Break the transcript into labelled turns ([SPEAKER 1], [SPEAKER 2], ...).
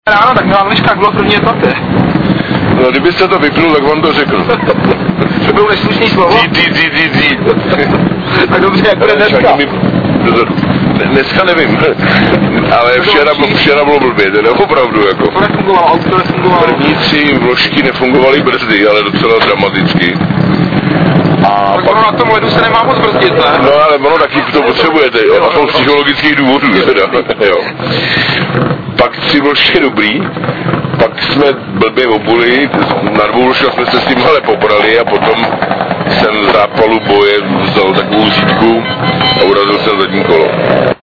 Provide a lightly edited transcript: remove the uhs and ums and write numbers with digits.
[SPEAKER 1] Ráno, tak na Liškách bylo první etapě.
[SPEAKER 2] No, kdybyste to vypnul, tak vám to řeknu.
[SPEAKER 1] To bylo neslušný slovo? Tak dobře, jak bude dneska?
[SPEAKER 2] Dneska nevím, ale včera bylo blbě, teda opravdu jako.
[SPEAKER 1] To nefungovalo, auto nefungovalo.
[SPEAKER 2] První 3 vložky nefungovaly brzdy, ale docela dramaticky. A
[SPEAKER 1] tak
[SPEAKER 2] pak...
[SPEAKER 1] ono na tom ledu se nemá moc brzdit, ne?
[SPEAKER 2] No ale ono taky to potřebujete, jo, a to z psychologických důvodů, teda, jo. Pak 3 vložky dobrý, pak jsme blbě obuli, na 2 vložkách jsme se s tím ale pobrali a potom jsem v zápalu boje vzal takovou zítku a urazil jsem zadní kolo.